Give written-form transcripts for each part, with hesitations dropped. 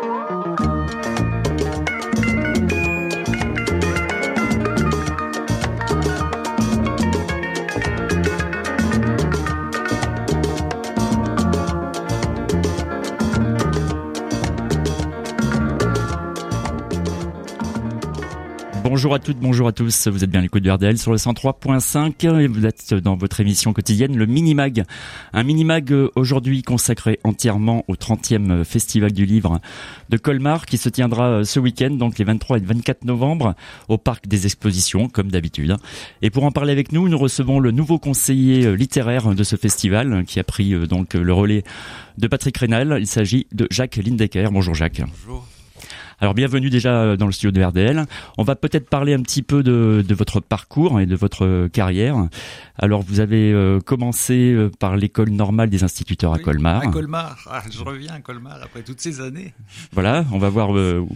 Bonjour à toutes, bonjour à tous, vous êtes bien à l'écoute de RDL sur le 103.5 et vous êtes dans votre émission quotidienne, le Minimag. Un Minimag aujourd'hui consacré entièrement au 30e Festival du Livre de Colmar qui se tiendra ce week-end, donc les 23 et 24 novembre, au Parc des Expositions, comme d'habitude. Et pour en parler avec nous, nous recevons le nouveau conseiller littéraire de ce festival qui a pris donc le relais de Patrick Rénal. Il s'agit de Jacques Lindecker. Bonjour Jacques. Bonjour. Alors bienvenue déjà dans le studio de RDL. On va peut-être parler un petit peu de votre parcours et de votre carrière. Alors vous avez commencé par l'école normale des instituteurs à Colmar. À Colmar, je reviens à Colmar après toutes ces années. Voilà, on va voir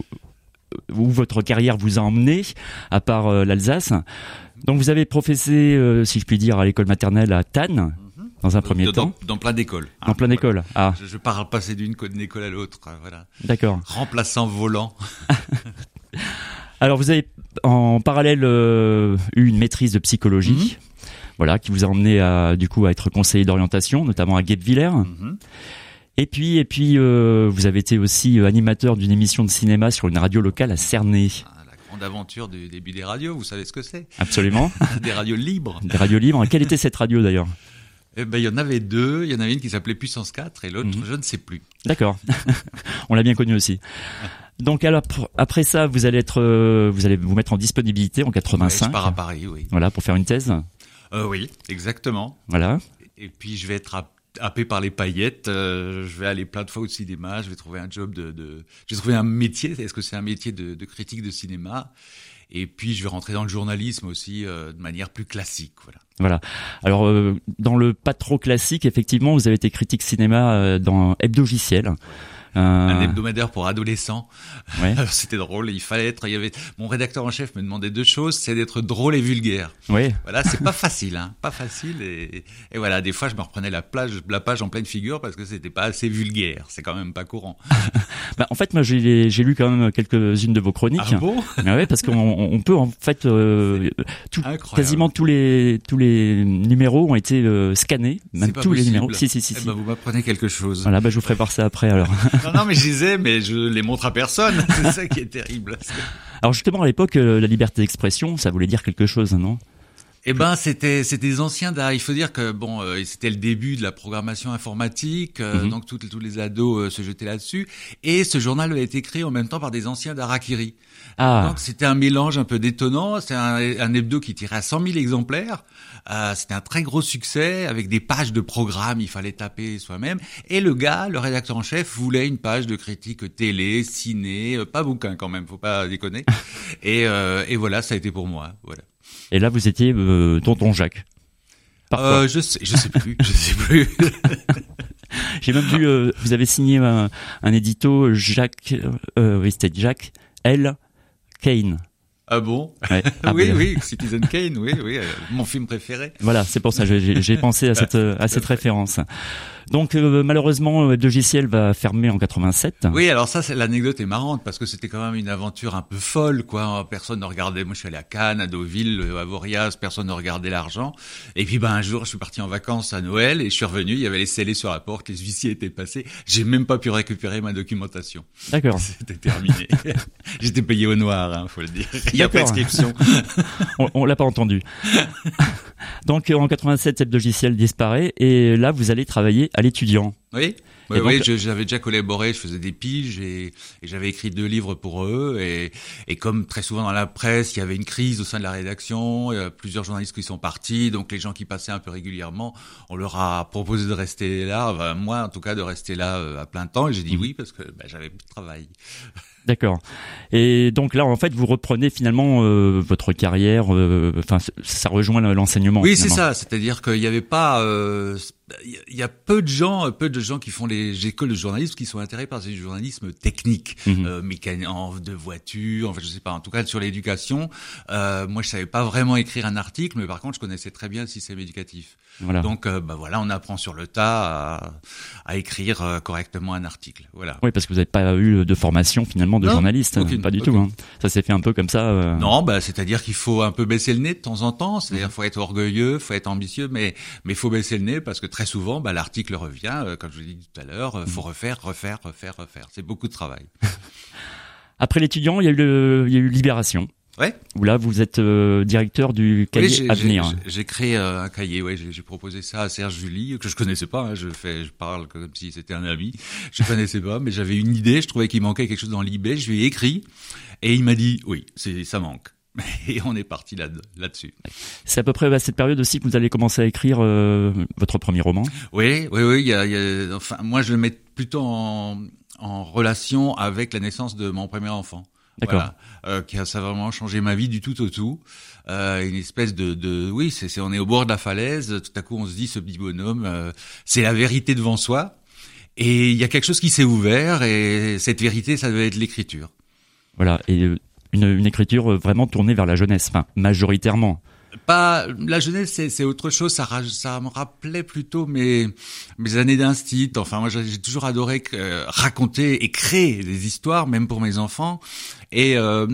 où votre carrière vous a emmené, à part l'Alsace. Donc vous avez professé, si je puis dire, à l'école maternelle à Thann. Dans un premier temps. Dans plein d'écoles. Dans plein d'écoles. Ah. Je pars passer d'une école à l'autre. Voilà. D'accord. Remplaçant volant. Alors vous avez en parallèle eu une maîtrise de psychologie, voilà, qui vous a emmené à être conseiller d'orientation, notamment à Guebwiller. Et puis vous avez été aussi animateur d'une émission de cinéma sur une radio locale à Cernay. La grande aventure du début des radios, vous savez ce que c'est? Absolument. Des radios libres. Des radios libres. Quelle était cette radio d'ailleurs? Il y en avait deux. Il y en avait une qui s'appelait Puissance 4 et l'autre, je ne sais plus. D'accord. On l'a bien connu aussi. Donc alors après ça, vous allez vous mettre en disponibilité en 85. Ouais, je pars à Paris, oui. Voilà, pour faire une thèse. Oui, exactement. Voilà. Et puis je vais être happé par les paillettes. Je vais aller plein de fois au cinéma. Je vais trouver un job je vais trouver un métier. Est-ce que c'est un métier de critique de cinéma? Et puis je vais rentrer dans le journalisme aussi de manière plus classique, Voilà. Alors dans le pas trop classique, effectivement, vous avez été critique cinéma dans Hebdogiciel. Un hebdomadaire pour adolescents. Ouais. Alors, c'était drôle. Mon rédacteur en chef me demandait deux choses, c'est d'être drôle et vulgaire. Oui. Voilà, c'est pas facile, pas facile. Et voilà, des fois, je me reprenais la page en pleine figure parce que c'était pas assez vulgaire. C'est quand même pas courant. En fait, moi, j'ai lu quand même quelques-unes de vos chroniques. Ah bon? Mais ouais, parce qu'on peut en fait quasiment tous les numéros ont été scannés, même tous les numéros. Si. Vous m'apprenez quelque chose. Voilà, je vous ferai voir ça après alors. Non, mais je disais, mais je les montre à personne. C'est ça qui est terrible. Alors justement, à l'époque, la liberté d'expression, ça voulait dire quelque chose, non? C'était des anciens d'art. Il faut dire que c'était le début de la programmation informatique, donc tous les ados se jetaient là-dessus. Et ce journal a été créé en même temps par des anciens d'Harakiri. Ah. Donc c'était un mélange un peu détonnant. C'est un hebdo qui tirait à 100 000 exemplaires. C'était un très gros succès avec des pages de programmes. Il fallait taper soi-même. Et le rédacteur en chef, voulait une page de critique télé, ciné, pas bouquin quand même, faut pas déconner. Et voilà, ça a été pour moi. Voilà. Et là, vous étiez tonton Jacques. Je sais plus. J'ai même vu, vous avez signé un édito Jacques, c'était Jacques L. Kane. Ah bon? Ouais. Oui, Citizen Kane, oui, mon film préféré. Voilà, c'est pour ça j'ai pensé à cette référence. Donc malheureusement, Hebdogiciel va fermer en 87. Oui, alors ça, l'anecdote est marrante parce que c'était quand même une aventure un peu folle, quoi. Personne ne regardait. Moi, je suis allé à Cannes, à Deauville, à Voriaz, personne ne regardait l'argent. Et puis, un jour, je suis parti en vacances à Noël et je suis revenu. Il y avait les scellés sur la porte, les huissiers étaient passés. J'ai même pas pu récupérer ma documentation. D'accord. C'était terminé. J'étais payé au noir, faut le dire. Il y a prescription. on l'a pas entendu. Donc en 87, Hebdogiciel disparaît et là vous allez travailler à l'étudiant. Oui. Oui, j'avais déjà collaboré, je faisais des piges et j'avais écrit 2 livres pour eux et comme très souvent dans la presse, il y avait une crise au sein de la rédaction, il y a plusieurs journalistes qui sont partis, donc les gens qui passaient un peu régulièrement, on leur a proposé de rester là, moi en tout cas de rester là à plein temps et j'ai dit oui parce que j'avais plus de travail. D'accord. Et donc là, en fait, vous reprenez finalement votre carrière. Ça rejoint l'enseignement. Oui, finalement. c'est ça. C'est-à-dire qu'il n'y avait pas il y a peu de gens qui font les écoles de journalisme qui sont intéressés par du journalisme technique, de voiture, enfin je sais pas, en tout cas sur l'éducation. Moi je savais pas vraiment écrire un article, mais par contre je connaissais très bien le système éducatif. Voilà. Donc voilà, on apprend sur le tas à écrire correctement un article. Voilà. Oui, parce que vous n'avez pas eu de formation finalement de journaliste, pas du tout. Hein. Ça s'est fait un peu comme ça. Non, c'est-à-dire qu'il faut un peu baisser le nez de temps en temps. C'est-à-dire faut être orgueilleux, faut être ambitieux, mais faut baisser le nez parce que très souvent, l'article revient. Comme je vous l'ai dit tout à l'heure, faut refaire. C'est beaucoup de travail. Après l'étudiant, il y a eu Libération. Ouais. Où là, vous êtes directeur du cahier Avenir. J'ai créé un cahier. Ouais, j'ai proposé ça à Serge July que je connaissais pas. Hein, je parle comme si c'était un ami. Je connaissais pas, mais j'avais une idée. Je trouvais qu'il manquait quelque chose dans Libé. Je lui ai écrit et il m'a dit oui, ça manque. Et on est parti là-dessus. C'est à peu près à cette période aussi que vous allez commencer à écrire votre premier roman. Oui. Enfin, moi, je le mets plutôt en relation avec la naissance de mon premier enfant. D'accord. Voilà, ça a vraiment changé ma vie du tout au tout. Une espèce oui, on est au bord de la falaise. Tout à coup, on se dit, ce petit bonhomme, c'est la vérité devant soi. Et il y a quelque chose qui s'est ouvert. Et cette vérité, ça devait être l'écriture. Voilà. Et une écriture vraiment tournée vers la jeunesse, enfin majoritairement. Pas la jeunesse, c'est autre chose. Ça me rappelait plutôt mes années d'instit. Enfin, moi, j'ai toujours adoré raconter et créer des histoires, même pour mes enfants. Et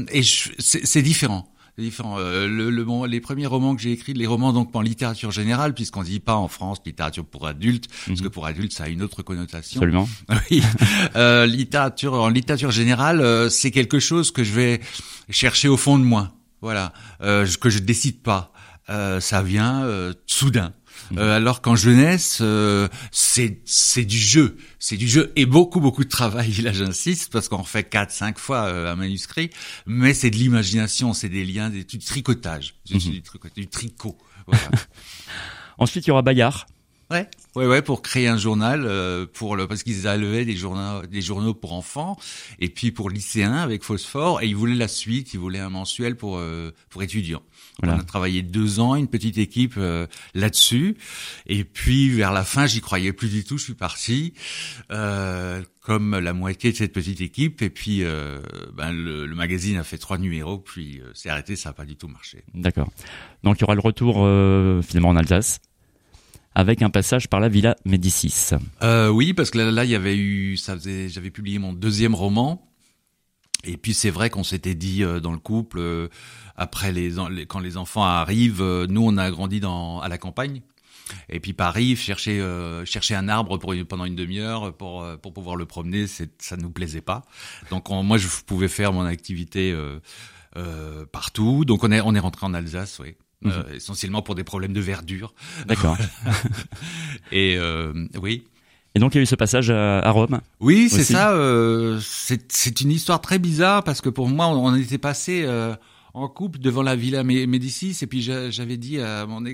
c'est différent. C'est différent. Les premiers romans que j'ai écrits, les romans donc en littérature générale, puisqu'on dit pas en France littérature pour adultes, parce que pour adultes ça a une autre connotation. Absolument. Oui. En littérature générale, c'est quelque chose que je vais chercher au fond de moi. Voilà, que je décide pas. Ça vient soudain. Alors qu'en jeunesse, c'est du jeu et beaucoup de travail. Là, j'insiste parce qu'on refait 4-5 fois un manuscrit, mais c'est de l'imagination, c'est des liens, du tricotage, du tricot. Voilà. Ensuite, il y aura Bayard. Ouais, pour créer un journal, parce qu'ils avaient des journaux pour enfants, et puis pour lycéens avec Phosphore, et ils voulaient la suite, ils voulaient un mensuel pour étudiants. Voilà. On a travaillé 2 ans, une petite équipe là-dessus, et puis vers la fin, j'y croyais plus du tout, je suis parti, comme la moitié de cette petite équipe, et puis le magazine a fait 3 numéros, puis c'est arrêté, ça n'a pas du tout marché. D'accord. Donc il y aura le retour finalement en Alsace, avec un passage par la Villa Médicis. Oui, parce que là, il y avait eu, j'avais publié mon 2e roman. Et puis c'est vrai qu'on s'était dit dans le couple, après quand les enfants arrivent, nous on a grandi à la campagne. Et puis Paris, chercher un arbre pendant une demi-heure pour pouvoir le promener, ça nous plaisait pas. Donc moi je pouvais faire mon activité partout. Donc on est rentré en Alsace, oui. Essentiellement pour des problèmes de verdure. D'accord. Et oui. Et donc il y a eu ce passage à Rome. Oui, c'est ça. C'est une histoire très bizarre parce que pour moi, on était passé en couple devant la Villa Médicis et puis j'avais dit à mon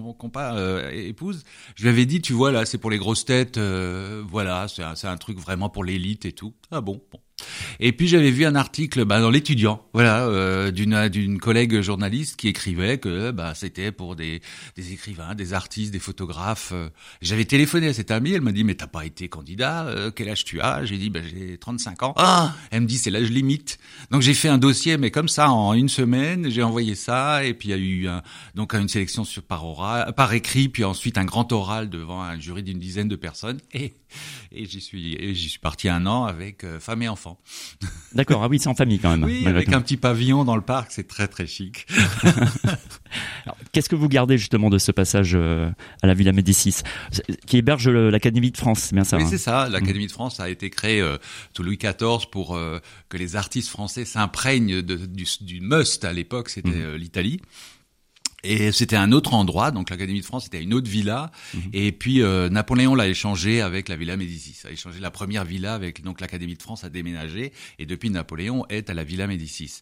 épouse, je lui avais dit, tu vois là, c'est pour les grosses têtes, voilà, c'est un truc vraiment pour l'élite et tout. Ah bon. Et puis j'avais vu un article dans l'Étudiant, voilà, d'une collègue journaliste qui écrivait que c'était pour des écrivains, des artistes, des photographes. J'avais téléphoné à cette amie, elle m'a dit mais t'as pas été candidat, quel âge tu as? J'ai dit j'ai 35 ans. Ah, elle me dit c'est l'âge limite. Donc j'ai fait un dossier mais comme ça en une semaine, j'ai envoyé ça et puis il y a eu une sélection par écrit, puis ensuite un grand oral devant un jury d'une dizaine de personnes et j'y suis parti 1 an avec femme et enfant. D'accord, ah oui, c'est en famille quand même. Oui, avec un petit pavillon dans le parc, c'est très très chic. Alors, qu'est-ce que vous gardez justement de ce passage à la Villa Médicis, qui héberge l'Académie de France, c'est bien ça? Oui, c'est ça. L'Académie de France a été créée sous Louis XIV pour que les artistes français s'imprègnent du must à l'époque, c'était l'Italie. Et c'était un autre endroit, donc l'Académie de France était une autre villa, et puis Napoléon l'a échangé avec la Villa Médicis. A échangé la première villa avec, donc l'Académie de France a déménagé, et depuis Napoléon est à la Villa Médicis.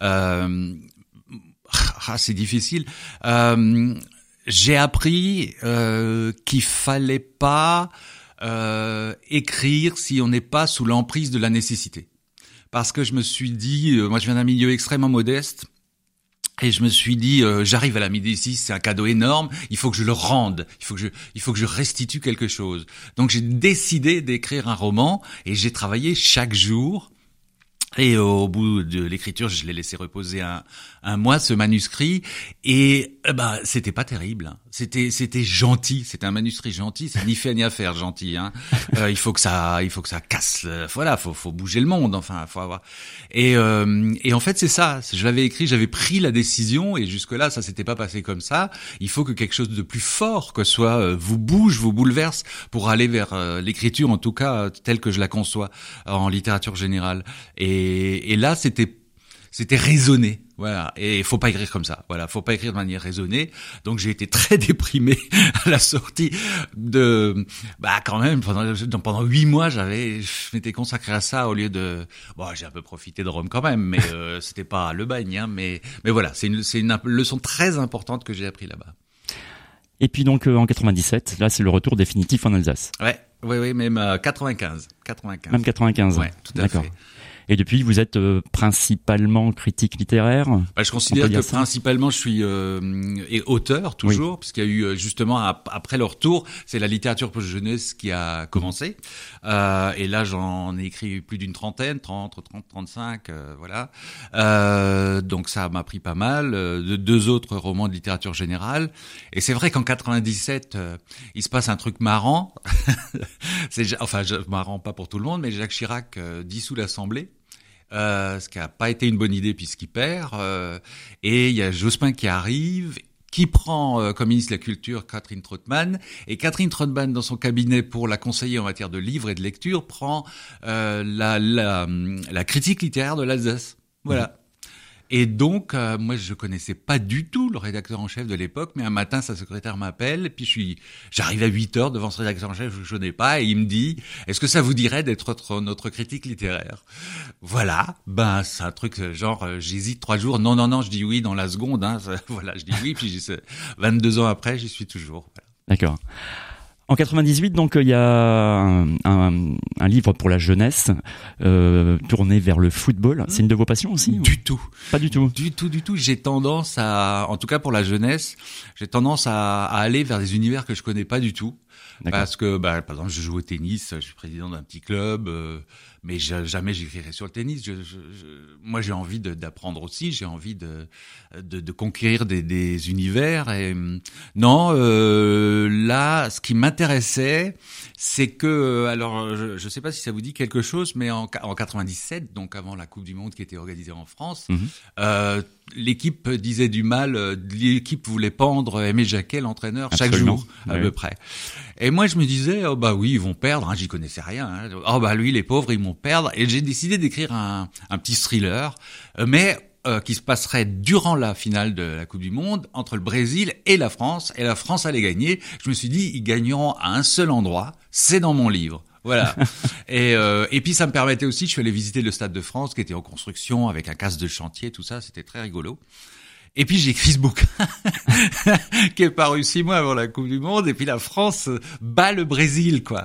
C'est difficile. J'ai appris qu'il fallait pas écrire si on n'est pas sous l'emprise de la nécessité. Parce que je me suis dit, moi je viens d'un milieu extrêmement modeste, Et je me suis dit, j'arrive à la Médicis, c'est un cadeau énorme, il faut que je le rende, il faut que je restitue quelque chose. Donc j'ai décidé d'écrire un roman et j'ai travaillé chaque jour. Et au bout de l'écriture, je l'ai laissé reposer un mois, ce manuscrit, et c'était pas terrible. C'était gentil, c'était un manuscrit gentil, c'est ni fait ni à faire gentil. Hein. Il faut que ça casse. Voilà, faut bouger le monde. Enfin, faut avoir. Et en fait, c'est ça. Je l'avais écrit, j'avais pris la décision, et jusque là, ça s'était pas passé comme ça. Il faut que quelque chose de plus fort, que soit vous bouge, vous bouleverse, pour aller vers l'écriture, en tout cas telle que je la conçois en littérature générale. Et là, c'était raisonné, voilà. Et faut pas écrire comme ça, voilà. Faut pas écrire de manière raisonnée. Donc j'ai été très déprimé à la sortie de, quand même pendant 8 mois, je m'étais consacré à ça au lieu de, j'ai un peu profité de Rome quand même, mais c'était pas le bagne, hein. Mais voilà, c'est une leçon très importante que j'ai appris là-bas. Et puis donc en 97, là c'est le retour définitif en Alsace. Oui, même 95. Même 95. Ouais, tout à fait. Et depuis, vous êtes principalement critique littéraire. Je considère que principalement, je suis auteur toujours, puisqu'il y a eu justement après le retour, c'est la littérature pour jeunesse qui a commencé. Et là, j'en ai écrit plus d'une trentaine, 30, 35, voilà. Donc ça m'a pris pas mal. De 2 autres romans de littérature générale. Et c'est vrai qu'en 97, il se passe un truc marrant. Marrant pas pour tout le monde, mais Jacques Chirac dissout l'Assemblée. Ce qui a pas été une bonne idée puisqu'il perd. Et il y a Jospin qui arrive, qui prend comme ministre de la Culture Catherine Trautmann. Et Catherine Trautmann, dans son cabinet pour la conseiller en matière de livres et de lecture, prend la critique littéraire de l'Alsace. Voilà. Et donc, moi, je connaissais pas du tout le rédacteur en chef de l'époque, mais un matin, sa secrétaire m'appelle, et puis j'arrive à 8h devant ce rédacteur en chef que je connais pas, et il me dit, est-ce que ça vous dirait d'être notre critique littéraire? Voilà. C'est un truc, genre, j'hésite 3 jours. Non, je dis oui dans la seconde, hein. Voilà, je dis oui, puis 22 ans après, j'y suis toujours. Voilà. D'accord. En 98, donc, il y a un livre pour la jeunesse, tourné vers le football. C'est une de vos passions aussi? Du tout. Pas du tout. Du tout. J'ai tendance en tout cas pour la jeunesse, j'ai tendance à aller vers des univers que je connais pas du tout. D'accord. Parce que, par exemple, je joue au tennis, je suis président d'un petit club, mais jamais j'écrirai sur le tennis. Moi, j'ai envie d'apprendre aussi, j'ai envie de conquérir des univers. Et non, là, ce qui m'intéressait, c'est que, alors, je sais pas si ça vous dit quelque chose, mais en 97, donc avant la Coupe du Monde qui était organisée en France, l'équipe disait du mal, l'équipe voulait pendre Aimé Jacquet, l'entraîneur, chaque jour, à peu près. Et moi, je me disais, oui, ils vont perdre, hein, j'y connaissais rien, hein. Lui, les pauvres, ils vont perdre. Et j'ai décidé d'écrire un petit thriller, mais qui se passerait durant la finale de la Coupe du Monde, entre le Brésil et la France allait gagner. Je me suis dit, ils gagneront à un seul endroit, c'est dans mon livre. Voilà. Et puis ça me permettait aussi, je suis allé visiter le Stade de France qui était en construction avec un casque de chantier, tout ça, c'était très rigolo. Et puis j'ai écrit ce bouquin qui est paru 6 mois avant la Coupe du Monde, et puis la France bat le Brésil, quoi.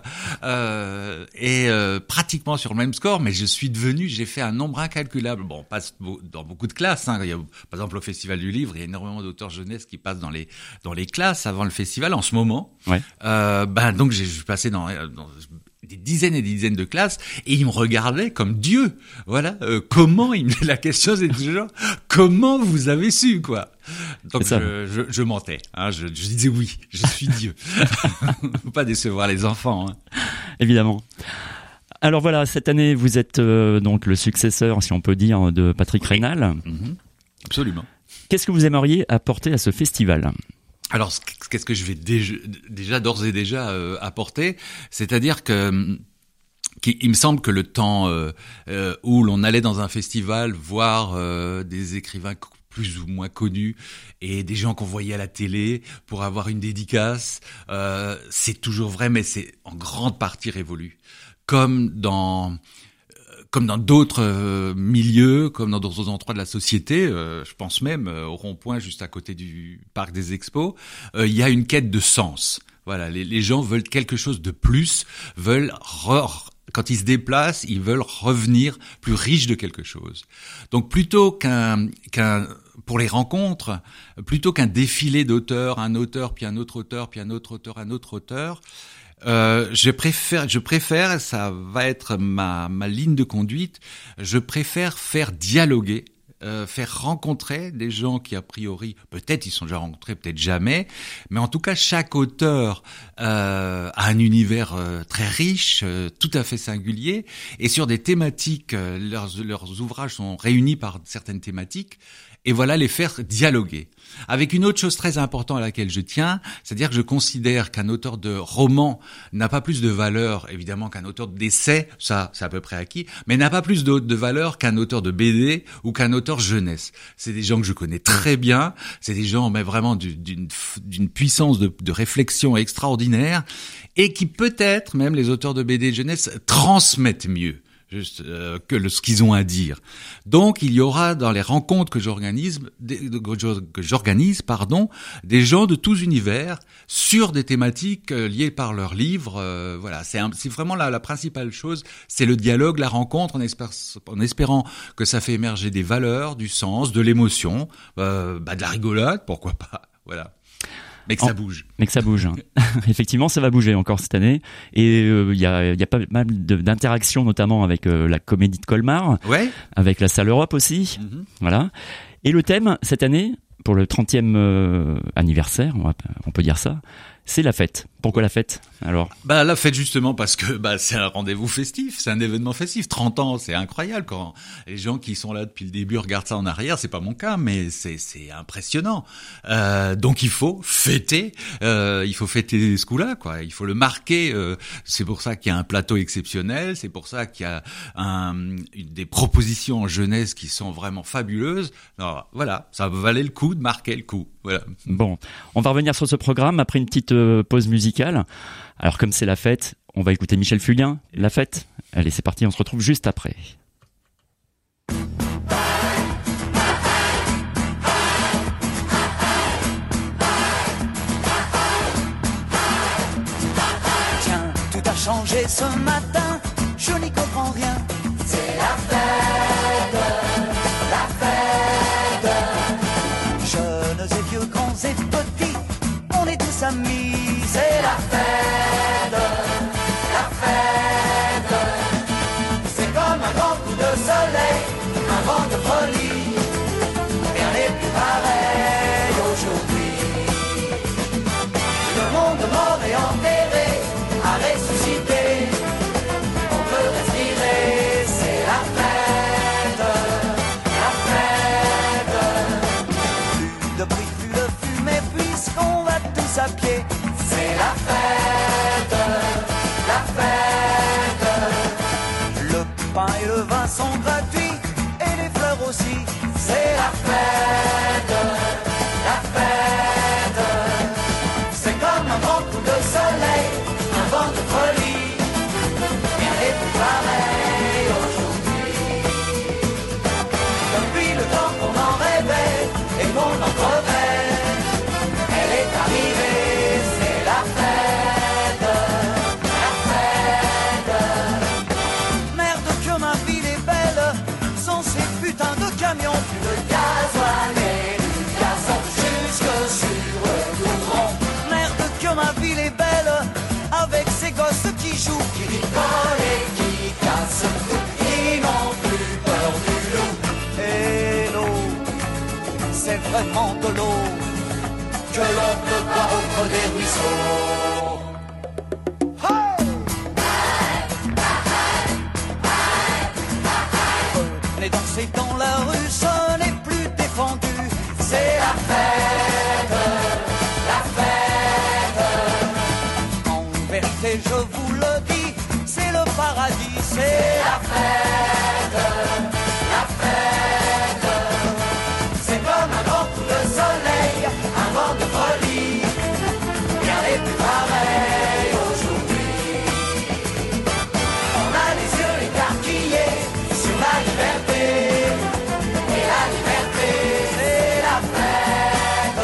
Pratiquement sur le même score, mais j'ai fait un nombre incalculable. Bon, pas dans beaucoup de classes, hein. Il y a, par exemple, au Festival du Livre, il y a énormément d'auteurs jeunesse qui passent dans les classes avant le festival en ce moment. Ouais. Donc je suis passé dans des dizaines et des dizaines de classes, et ils me regardaient comme Dieu. Voilà. La question c'est toujours, comment vous avez su, quoi? Donc je mentais, hein, je disais oui, je suis Dieu. Faut pas décevoir les enfants, hein. Évidemment. Alors voilà, cette année vous êtes donc le successeur, si on peut dire, de Patrick Raynal. Absolument. Qu'est-ce que vous aimeriez apporter à ce festival? Alors, qu'est-ce que je vais déjà d'ores et déjà apporter? C'est-à-dire qu'il me semble que le temps où l'on allait dans un festival voir des écrivains plus ou moins connus et des gens qu'on voyait à la télé pour avoir une dédicace, c'est toujours vrai, mais c'est en grande partie révolu. Comme dans d'autres milieux, comme dans d'autres endroits de la société, je pense même au rond-point juste à côté du parc des Expos, il y a une quête de sens. Voilà, les gens veulent quelque chose de plus, veulent quand ils se déplacent, ils veulent revenir plus riches de quelque chose. Donc plutôt pour les rencontres, plutôt qu'un défilé d'auteurs, un auteur, puis un autre auteur, puis un autre auteur, un autre auteur, je préfère, ça va être ma ligne de conduite, je préfère faire dialoguer, faire rencontrer des gens qui a priori, peut-être ils sont déjà rencontrés, peut-être jamais, mais en tout cas chaque auteur a un univers très riche, tout à fait singulier, et sur des thématiques, leurs ouvrages sont réunis par certaines thématiques, et voilà, les faire dialoguer. Avec une autre chose très importante à laquelle je tiens, c'est-à-dire que je considère qu'un auteur de roman n'a pas plus de valeur, évidemment, qu'un auteur d'essai, ça c'est à peu près acquis, mais n'a pas plus de valeur qu'un auteur de BD ou qu'un auteur jeunesse. C'est des gens que je connais très bien, c'est des gens mais vraiment d'une puissance de réflexion extraordinaire, et qui peut-être, même les auteurs de BD jeunesse, transmettent mieux que ce qu'ils ont à dire. Donc, il y aura dans les rencontres que j'organise, des gens de tous univers sur des thématiques liées par leurs livres. Voilà, c'est vraiment la principale chose, c'est le dialogue, la rencontre, en espérant que ça fait émerger des valeurs, du sens, de l'émotion, de la rigolade, pourquoi pas. Voilà. Mais que ça bouge. Mais que ça bouge. Effectivement, ça va bouger encore cette année. Et il y a pas mal d'interactions, notamment avec la Comédie de Colmar, ouais, avec la Salle Europe aussi. Mm-hmm. Voilà. Et le thème, cette année, pour le 30e anniversaire, on peut dire ça, c'est la fête. Pourquoi la fête, alors ? La fête, justement, parce que c'est un rendez-vous festif, c'est un événement festif. 30 ans, c'est incroyable quand les gens qui sont là depuis le début regardent ça en arrière. C'est pas mon cas, mais c'est impressionnant. Donc il faut fêter ce coup-là, quoi. Il faut le marquer. C'est pour ça qu'il y a un plateau exceptionnel. C'est pour ça qu'il y a des propositions en jeunesse qui sont vraiment fabuleuses. Alors, voilà, ça valait le coup de marquer le coup. Voilà. Bon, on va revenir sur ce programme après une petite pause musicale. Alors comme c'est la fête, on va écouter Michel Fugain, La Fête. Allez, c'est parti, on se retrouve juste après. Tiens, tout a changé ce matin, je n'y comprends rien. C'est la fête, jeunes et vieux, grands et petits, on est tous amis. C'est la fête, c'est comme un grand coup de soleil, un vent de folie, rien n'est plus pareil aujourd'hui. Le monde mort et enterré a ressuscité, on peut respirer, c'est la fête, plus de bruit, plus de fumée, puisqu'on va tous à pied. C'est la fête, le pain et le vin sont gratuits, et les fleurs aussi. C'est la fête, c'est comme un grand coup de soleil, un vent de folie, rien n'est plus pareil aujourd'hui. Depuis le temps qu'on en rêvait, et qu'on en crevait, elle est arrivée. Camion, plus de gasoil et du gazon jusque sur le goudron. Merde que ma ville est belle, avec ses gosses qui jouent, qui rigolent et qui cassent tout. Ils n'ont plus peur du loup. Et l'eau, c'est vraiment de l'eau que l'on peut boire au creux des ruisseaux. Venez danser dans la rue, ce n'est plus défendu. C'est la fête, en vérité je vous le dis, c'est le paradis. C'est la fête, c'est comme un grand coup de soleil, un vent de folie, rien n'est plus pareil aujourd'hui. On a les yeux écarquillés sur la liberté, et la liberté c'est la fête,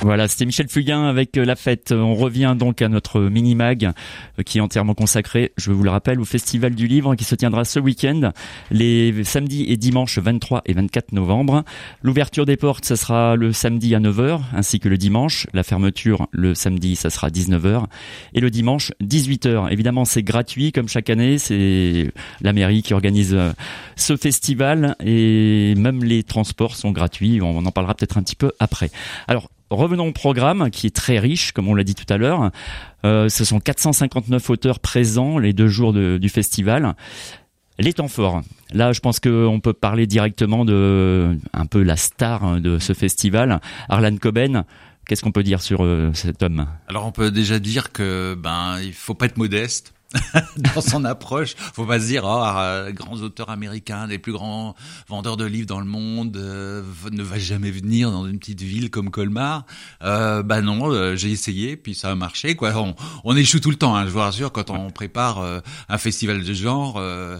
Voilà, c'était Michel Fugain avec La Fête. On revient donc à notre mini-mag qui est entièrement consacré, je vous le rappelle, au Festival du Livre qui se tiendra ce week-end, les samedis et dimanches 23 et 24 novembre. L'ouverture des portes, ça sera le samedi à 9h, ainsi que le dimanche. La fermeture, le samedi, ça sera 19h. Et le dimanche, 18h. Évidemment, c'est gratuit, comme chaque année. C'est la mairie qui organise ce festival et même les transports sont gratuits. On en parlera peut-être un petit peu après. Alors, revenons au programme qui est très riche, comme on l'a dit tout à l'heure. Ce sont 459 auteurs présents les 2 jours du festival. Les temps forts. Là, je pense qu'on peut parler directement de un peu la star de ce festival, Harlan Coben. Qu'est-ce qu'on peut dire sur cet homme ? Alors, on peut déjà dire que il faut pas être modeste. Dans son approche, faut pas se dire grands auteurs américains, les plus grands vendeurs de livres dans le monde ne va jamais venir dans une petite ville comme Colmar. Non, j'ai essayé puis ça a marché quoi. On échoue tout le temps, je vous rassure, quand on prépare un festival de genre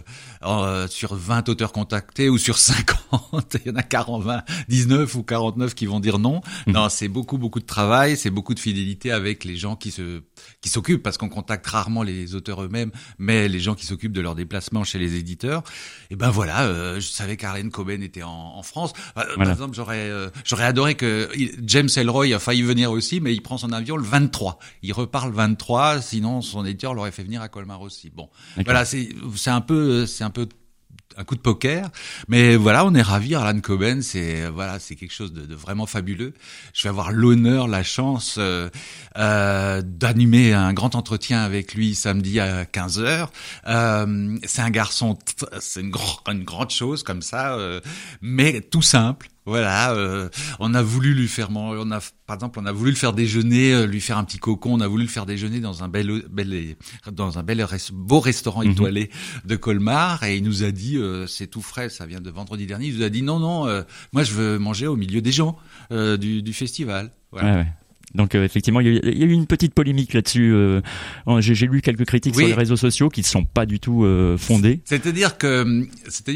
sur 20 auteurs contactés ou sur 50, il y en a 19 ou 49 qui vont dire non. Non, c'est beaucoup de travail, c'est beaucoup de fidélité avec les gens qui s'occupent, parce qu'on contacte rarement les auteurs eux-mêmes, mais les gens qui s'occupent de leur déplacement chez les éditeurs. Et je savais qu'Harlan Coben était en France. Par exemple, j'aurais adoré que James Ellroy a failli venir aussi, mais il prend son avion le 23. Il repart le 23, sinon son éditeur l'aurait fait venir à Colmar aussi. Bon, voilà, c'est un peu un coup de poker, mais voilà, on est ravis. Harlan Coben, c'est quelque chose de vraiment fabuleux. Je vais avoir l'honneur, la chance d'animer un grand entretien avec lui samedi à 15h. C'est un garçon, c'est une grande chose comme ça, mais tout simple. Voilà, on a voulu lui faire par exemple, on a voulu le faire déjeuner, lui faire un petit cocon. On a voulu le faire déjeuner dans un beau restaurant étoilé de Colmar, et il nous a dit, c'est tout frais, ça vient de vendredi dernier. Il nous a dit non, moi je veux manger au milieu des gens du festival. Voilà. Ouais. Donc effectivement, il y a eu une petite polémique là-dessus. J'ai lu quelques critiques sur les réseaux sociaux qui ne sont pas du tout fondées. C'est-à-dire que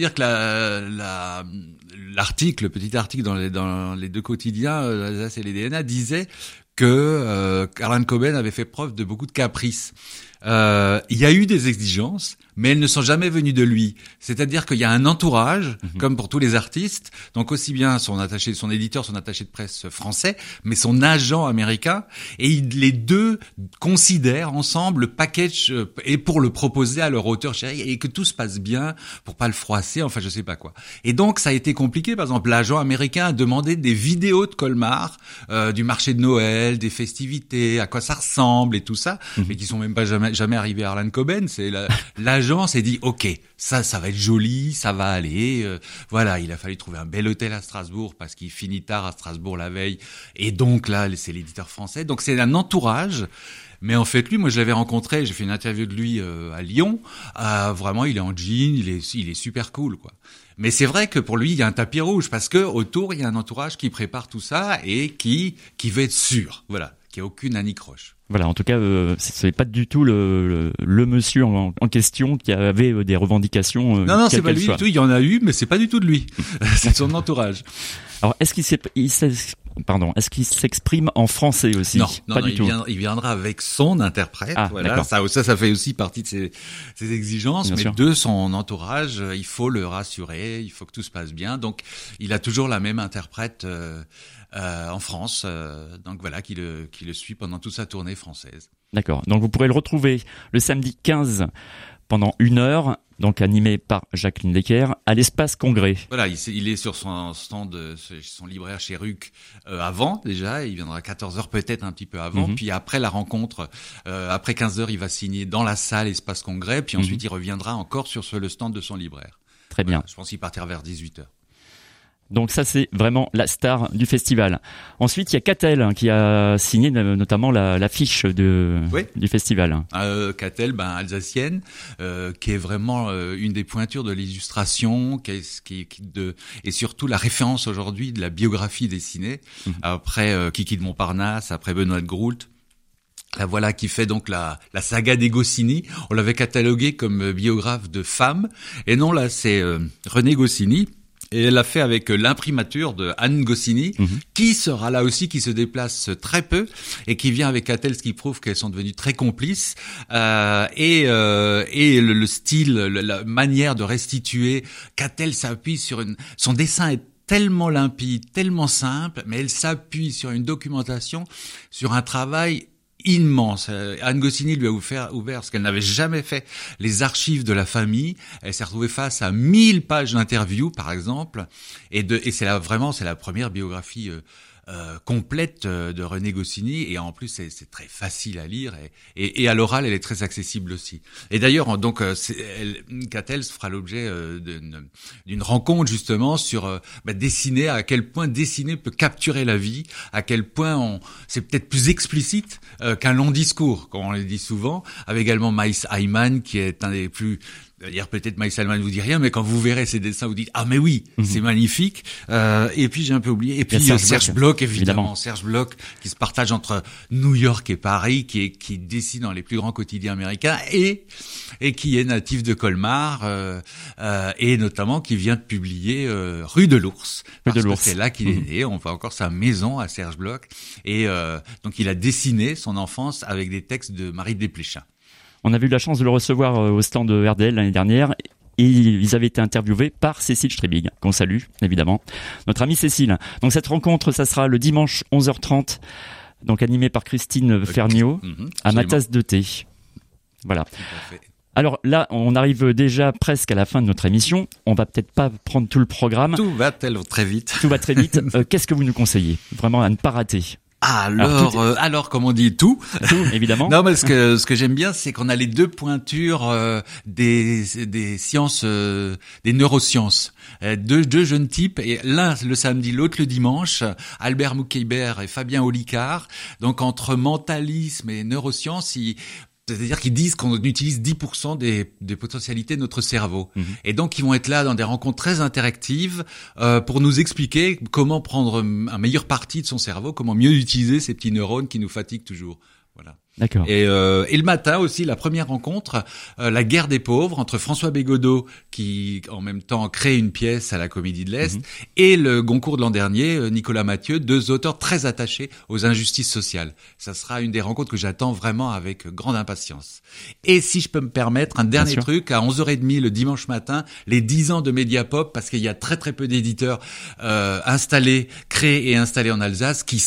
l'article, le petit article dans les 2 quotidiens, l'Alsace et les DNA, disait que Harlan Coben avait fait preuve de beaucoup de caprices. Il y a eu des exigences, mais elles ne sont jamais venues de lui. C'est-à-dire qu'il y a un entourage, comme pour tous les artistes, donc aussi bien son éditeur, son attaché de presse français, mais son agent américain, et les 2 considèrent ensemble le package et pour le proposer à leur auteur chéri, et que tout se passe bien pour pas le froisser, enfin je sais pas quoi. Et donc ça a été compliqué. Par exemple, l'agent américain a demandé des vidéos de Colmar, du marché de Noël, des festivités, à quoi ça ressemble et tout ça, mais qui sont même pas jamais arrivés à Harlan Coben. C'est l'agent s'est dit ok, ça va être joli, ça va aller. Voilà, il a fallu trouver un bel hôtel à Strasbourg parce qu'il finit tard à Strasbourg la veille, et donc là c'est l'éditeur français. Donc c'est un entourage. Mais en fait, lui, moi, je l'avais rencontré, j'ai fait une interview de lui à Lyon. Vraiment, il est en jean, il est super cool, quoi. Mais c'est vrai que pour lui, il y a un tapis rouge parce que autour, il y a un entourage qui prépare tout ça et qui veut être sûr, voilà, qu'il n'y a aucune anicroche. Voilà, en tout cas, c'est pas du tout le monsieur en question qui avait des revendications. Non, c'est pas lui du tout. Il y en a eu, mais c'est pas du tout de lui. C'est son entourage. Alors, est-ce qu'il s'exprime en français aussi? Non, pas du tout. Il viendra avec son interprète. Voilà, ça fait aussi partie de ses exigences. Bien sûr. De son entourage, il faut le rassurer, il faut que tout se passe bien. Donc, il a toujours la même interprète en France. Donc voilà, qui le suit pendant toute sa tournée française. D'accord. Donc vous pourrez le retrouver le samedi 15 pendant 1 heure, donc animé par Jacqueline Decker, à l'Espace Congrès. Voilà, il est sur son stand, son libraire chez Ruc avant déjà, il viendra à 14h peut-être un petit peu avant, puis après la rencontre, après 15h, il va signer dans la salle Espace Congrès, puis ensuite il reviendra encore sur le stand de son libraire. Très bien. Je pense qu'il partira vers 18h. Donc ça, c'est vraiment la star du festival. Ensuite, il y a Catel qui a signé notamment l'affiche du festival. Catel, alsacienne, qui est vraiment une des pointures de l'illustration, et surtout la référence aujourd'hui de la biographie dessinée. Après Kiki de Montparnasse, après Benoît de Groult. La voilà qui fait donc la saga des Goscinny. On l'avait catalogué comme biographe de femme. Et non, là, c'est René Goscinny, Et elle l'a fait avec l'imprimature de Anne Goscinny, qui sera là aussi, qui se déplace très peu et qui vient avec Cattell, ce qui prouve qu'elles sont devenues très complices. Et le style, la manière de restituer, Cattell s'appuie sur son dessin est tellement limpide, tellement simple, mais elle s'appuie sur une documentation, sur un travail immense. Anne Goscinny lui a ouvert ce qu'elle n'avait jamais fait, les archives de la famille. Elle s'est retrouvée face à 1000 pages d'interviews, par exemple, et c'est la première biographie complète de René Goscinny, et en plus c'est très facile à lire, et à l'oral elle est très accessible aussi. Et d'ailleurs donc Cattell fera l'objet d'une rencontre justement sur dessiner, à quel point dessiner peut capturer la vie, à quel point c'est peut-être plus explicite qu'un long discours, comme on le dit souvent, avec également Maïs Ayman qui est un des plus... D'ailleurs, peut-être Maïs Ayman vous dit rien, mais quand vous verrez ces dessins, vous dites, ah, mais oui, c'est magnifique. Et puis, j'ai un peu oublié. Et puis, Serge Bloch, évidemment. Serge Bloch, qui se partage entre New York et Paris, qui dessine dans les plus grands quotidiens américains et qui est natif de Colmar, et notamment qui vient de publier, Rue de l'Ours. Parce que c'est là qu'il est né. On voit encore sa maison à Serge Bloch. Et, donc, il a dessiné son enfance avec des textes de Marie Desplechin. On avait eu la chance de le recevoir au stand de RDL l'année dernière et ils avaient été interviewés par Cécile Strebig, qu'on salue évidemment, notre amie Cécile. Donc cette rencontre, ça sera le dimanche 11h30, donc animée par Christine Ferniaud, à ma tasse de thé. Voilà. Alors là, on arrive déjà presque à la fin de notre émission. On va peut-être pas prendre tout le programme. Tout va très vite. Tout va très vite. Qu'est-ce que vous nous conseillez vraiment à ne pas rater? Alors, comme on dit, tout, évidemment. Non, mais ce que j'aime bien, c'est qu'on a les deux pointures des sciences, des neurosciences, deux jeunes types, et l'un le samedi, l'autre le dimanche, Albert Moukheibert et Fabien Olicard. Donc entre mentalisme et neurosciences, c'est-à-dire qu'ils disent qu'on utilise 10% des potentialités de notre cerveau. Et donc, ils vont être là dans des rencontres très interactives pour nous expliquer comment prendre un meilleur parti de son cerveau, comment mieux utiliser ces petits neurones qui nous fatiguent toujours. Voilà. D'accord. Et le matin aussi, la première rencontre, La guerre des pauvres, entre François Bégodeau, qui en même temps crée une pièce à la Comédie de l'Est, et le Goncourt de l'an dernier, Nicolas Mathieu, deux auteurs très attachés aux injustices sociales. Ça sera une des rencontres que j'attends vraiment avec grande impatience. Et si je peux me permettre, un dernier truc, à 11h30 le dimanche matin, les 10 ans de Mediapop, parce qu'il y a très très peu d'éditeurs créés et installés en Alsace, qui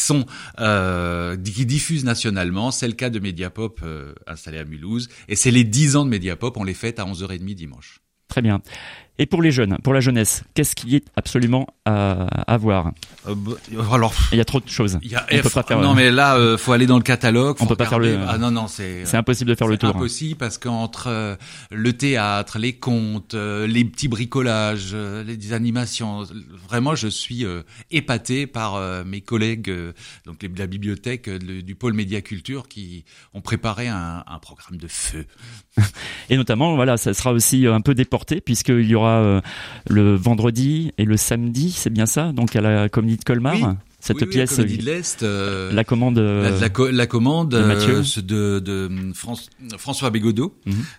diffusent nationalement. C'est le cas de Mediapop installé à Mulhouse, et c'est les 10 ans de Mediapop, on les fête à 11h30 dimanche. Très bien. Et pour les jeunes, pour la jeunesse, qu'est-ce qui est absolument à voir? Alors, il y a trop de choses. Non, mais là, faut aller dans le catalogue. On peut pas faire le. Ah non, c'est impossible de faire le tour. C'est impossible parce qu'entre le théâtre, les contes, les petits bricolages, les animations, vraiment, je suis épaté par mes collègues, donc de la bibliothèque du pôle médiaculture, qui ont préparé un programme de feu. Et notamment, voilà, ça sera aussi un peu déporté puisqu'il y aura le vendredi et le samedi, c'est bien ça, donc à la Comédie de Colmar. Oui. Cette pièce, la Comédie de l'Est, la commande, la commande de Mathieu, de François Bégodeau,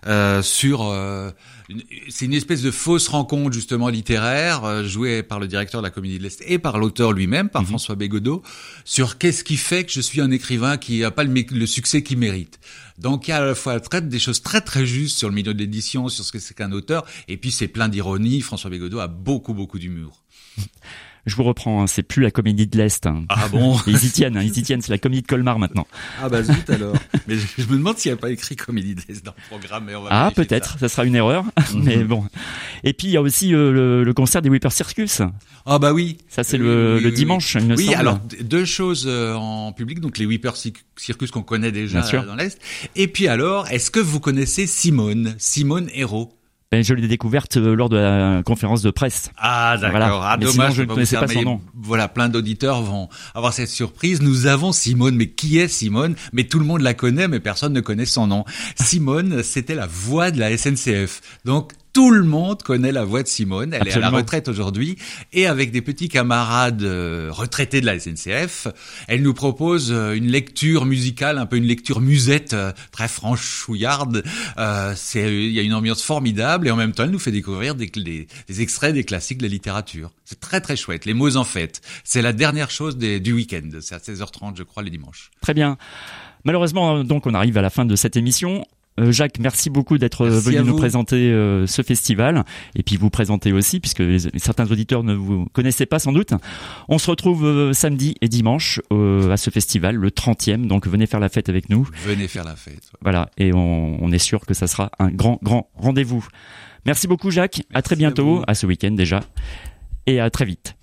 c'est une espèce de fausse rencontre justement littéraire jouée par le directeur de la Comédie de l'Est et par l'auteur lui-même, par François Bégodeau, sur qu'est-ce qui fait que je suis un écrivain qui n'a pas le succès qu'il mérite. Donc il y a à la fois traite des choses très très justes sur le milieu de l'édition, sur ce que c'est qu'un auteur, et puis c'est plein d'ironie. François Bégodeau a beaucoup d'humour. Je vous reprends, c'est plus la Comédie de l'Est. Ah bon? Ils y tiennent, c'est la Comédie de Colmar maintenant. Ah bah zut alors. Mais je me demande s'il n'y a pas écrit Comédie de l'Est dans le programme. Mais on va peut-être, ça sera une erreur. Mais bon. Et puis il y a aussi le concert des Whipper Circus. Ah bah oui. Ça c'est le dimanche, il me semble. Oui, alors deux choses en public, donc les Whipper Circus qu'on connaît déjà dans l'Est. Et puis alors, est-ce que vous connaissez Simone Hérault? Je l'ai découverte lors de la conférence de presse. Ah d'accord, voilà. Dommage, sinon, je ne connaissais pas son nom. Voilà, plein d'auditeurs vont avoir cette surprise. Nous avons Simone, mais qui est Simone? Mais tout le monde la connaît, mais personne ne connaît son nom. Simone, c'était la voix de la SNCF. Donc tout le monde connaît la voix de Simone. Elle Absolument. est à la retraite aujourd'hui. Et avec des petits camarades retraités de la SNCF, elle nous propose une lecture musicale, un peu une lecture musette, très franchouillarde. Il y a une ambiance formidable et en même temps, elle nous fait découvrir des extraits des classiques de la littérature. C'est très très chouette. Les mots en fête. C'est la dernière chose du week-end. C'est à 16h30, je crois, les dimanches. Très bien. Malheureusement, donc, on arrive à la fin de cette émission. Jacques, merci beaucoup d'être venu nous présenter ce festival et puis vous présenter aussi, puisque certains auditeurs ne vous connaissaient pas sans doute. On se retrouve samedi et dimanche à ce festival, le 30e, donc venez faire la fête avec nous. Venez faire la fête. Ouais. Voilà, et on est sûr que ça sera un grand rendez-vous. Merci beaucoup Jacques, à très bientôt, à ce week-end déjà, et à très vite.